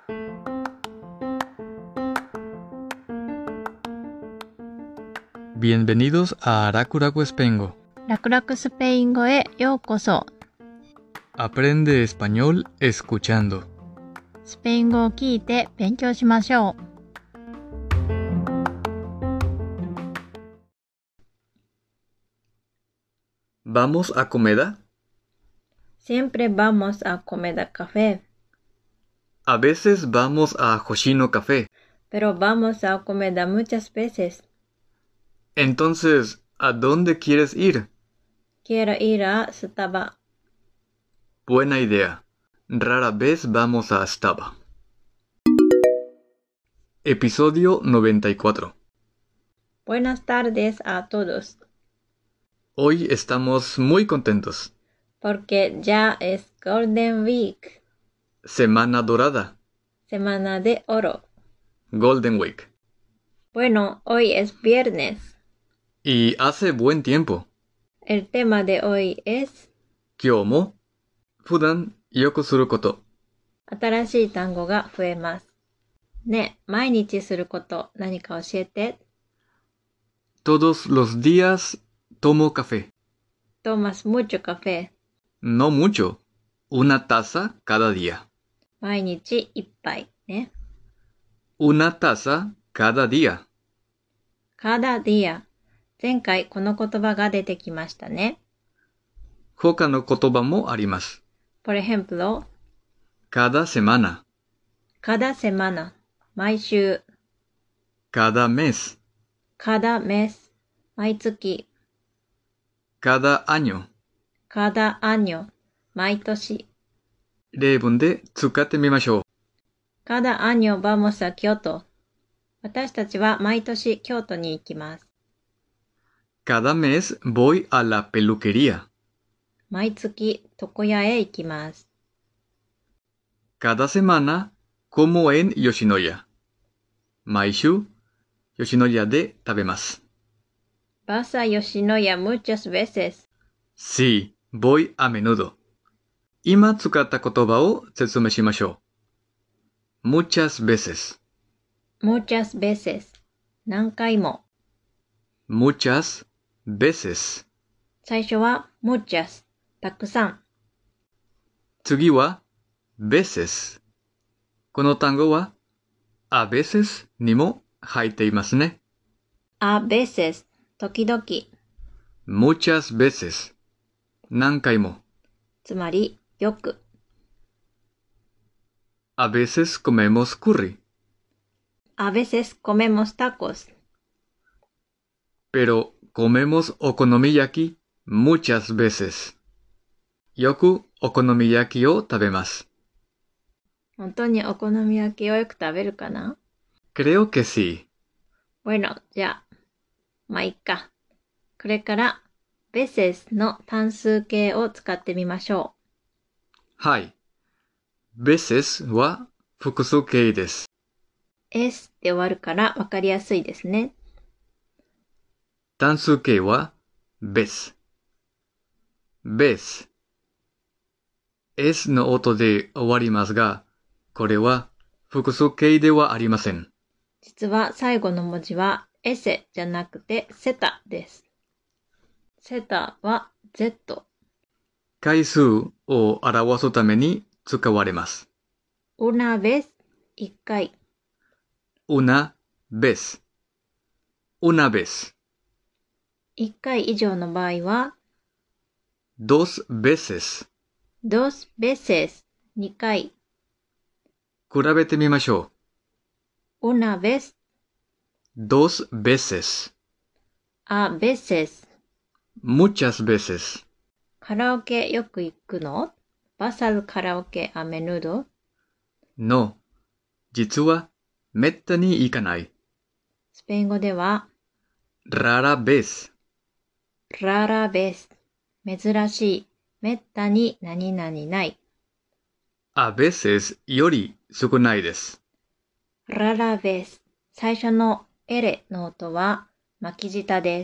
Bienvenidos a Arakuraku Espengo. 楽々スペイン語へようこそ。 Aprende español escuchando. スペイン語を聞いて勉強しましょう。 ¿Vamos a Comeda? Siempre vamos a Comeda Café, A veces vamos a Hoshino Café. pero vamos a Comeda muchas veces. Entonces, ¿a dónde quieres ir? Quiero ir a Staba. Buena idea. Rara vez vamos a Staba. Episodio 94. Buenas tardes a todos, Hoy estamos muy contentos. porque ya es Golden Week, Semana dorada. semana de oro. Golden Week. Bueno, hoy es viernes. Y hace buen tiempo. El tema de hoy es 今日も普段よくすること。 新しい単語が増えます。ね、毎日すること何か教えて。 Todos los días tomo café. Tomas mucho café. No mucho. Una taza cada día. 毎日一杯ね。 Una taza cada día. cada día。前回この言葉が出てきましたね。 他の言葉もあります。 Por ejemplo, Cada semana. cada semana。毎週。 Cada mes. cada mes。毎月。 Cada año. cada año。毎年。 例文で使ってみましょう。 cada año vamos a Kyoto。私たちは毎年京都に行きます。 Cada mes voy a la peluquería. 毎月床屋へ行きます。 Cada semana como en Yoshinoya. 毎週、Yoshinoyaで食べます。 Vas a Yoshinoya muchas veces. Sí, voy a menudo. 今使った言葉を説明しましょう。Muchas veces. muchas veces。何回も。 Muchas veces. 最初は muchas。たくさん。 次は veces。この単語は a veces にも入っていますね。 a veces。時々。 Muchas veces。何回も。 つまり、よく。 A veces comemos curry. a veces comemos tacos. Pero comemos okonomiyaki muchas veces. よくお好み焼きを食べます。 本当にお好み焼きをよく食べるかな？ Creo que sí. Bueno, じゃあ、まあいっか。これから、veces の単数形を使ってみましょはい。veces は複数形です。 う。s で終わるからわかりやすいですね。 単数形は vez。vez。s の音で終わりますが、これは複数形ではありません。 実は最後の文字は ese じゃなくて zeta です。zeta は z。 回数を表すために使われます。 una vez 一回。 una vez。una vez。 一回以上の場合は dos veces。 dos veces 二回。 比べてみましょう。una vez dos veces。 a veces。 muchas veces。 カラオケよく行くの？ ¿Vas al karaoke a menudo? No。実はめったに行かない。 スペイン語では rara vez。 rara vez。珍しい。めったに何々ない。 a veces より少ないです。 rara vez。最初のエレの音は巻き舌です。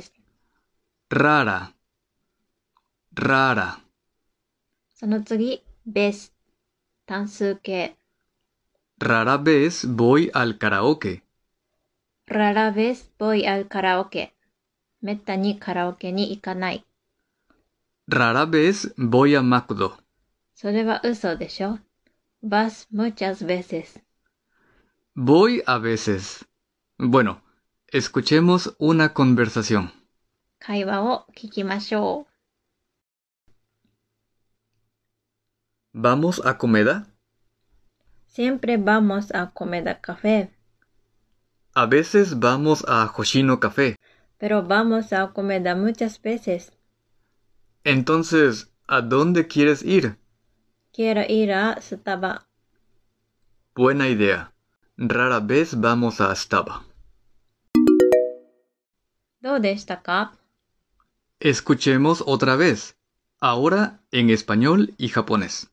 rara。rara。 その次、vez。単数形。 Rara vez voy al karaoke. Rara vez voy al karaoke. めったにカラオケに行かない。 Rara vez voy a McDo. それは嘘でしょ。Vas muchas veces. Voy a veces. Bueno, escuchemos una conversación. 会話を聞きましょう。¿Vamos a Comeda? Siempre vamos a Comeda Café. A veces vamos a Hoshino Café. Pero vamos a Comeda muchas veces. Entonces, ¿a dónde quieres ir? Quiero ir a Staba. Buena idea. Rara vez vamos a Staba. どうでしたか? Escuchemos otra vez. Ahora en español y japonés.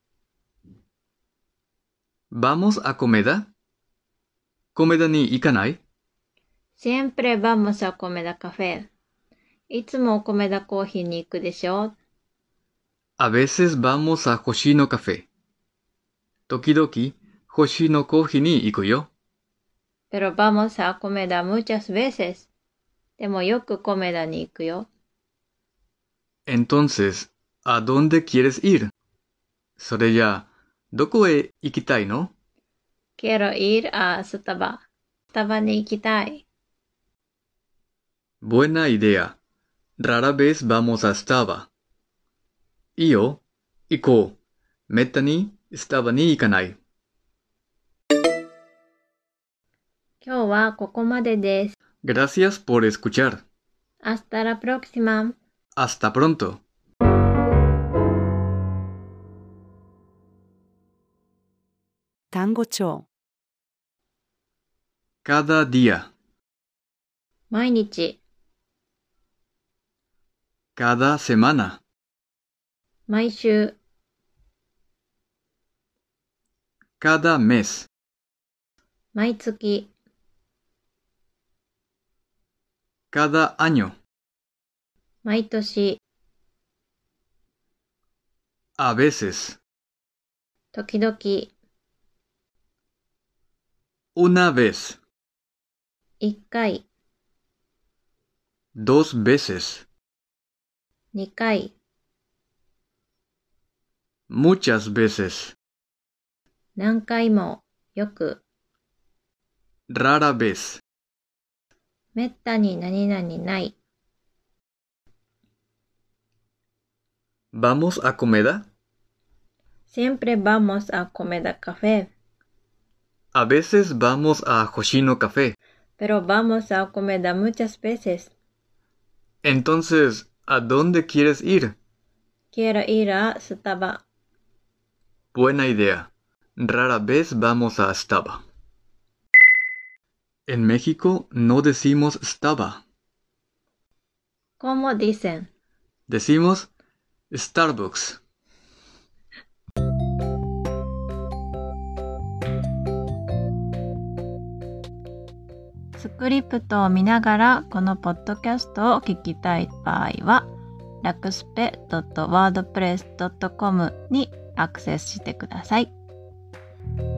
¿Vamos a Comeda? ¿Comeda ni ikanai? Siempre vamos a Comeda Café. いつもコメダコーヒーに行くでしょ? A veces vamos a Hoshino Café. 時々、Hoshino コーヒーに行くよ。 Pero vamos a Comeda muchas veces. でもよくコメダに行くよ。 Entonces, ¿a dónde quieres ir? それじゃあ、どこへ行きたいの? Quiero ir a Staba. スタバに行きたい。 Buena idea. Rara vez vamos a Staba. いいよ、行こう。めったにスタバに行かない。 今日はここまでです。 Gracias por escuchar. Hasta la próxima. Hasta pronto. 単語帳 Cada día. 毎日。 Cada semana. 毎週。 Cada mes. 毎月。 Cada año. 毎年。 A veces. 時々。 Una vez. 一回。 Dos veces. 二回。 Muchas veces. 何回も。よく。 Rara vez. めったに何々ない。 ¿Vamos a Comeda? Siempre vamos a Comeda Café. A veces vamos a Hoshino Café. Pero vamos a Comeda muchas veces. Entonces, ¿a dónde quieres ir? Quiero ir a Staba. Buena idea. Rara vez vamos a Staba. En México no decimos Staba. ¿Cómo dicen? Decimos Starbucks. スクリプトを見ながらこのポッドキャストを聞きたい場合は、rakuspe.wordpress.com にアクセスしてください。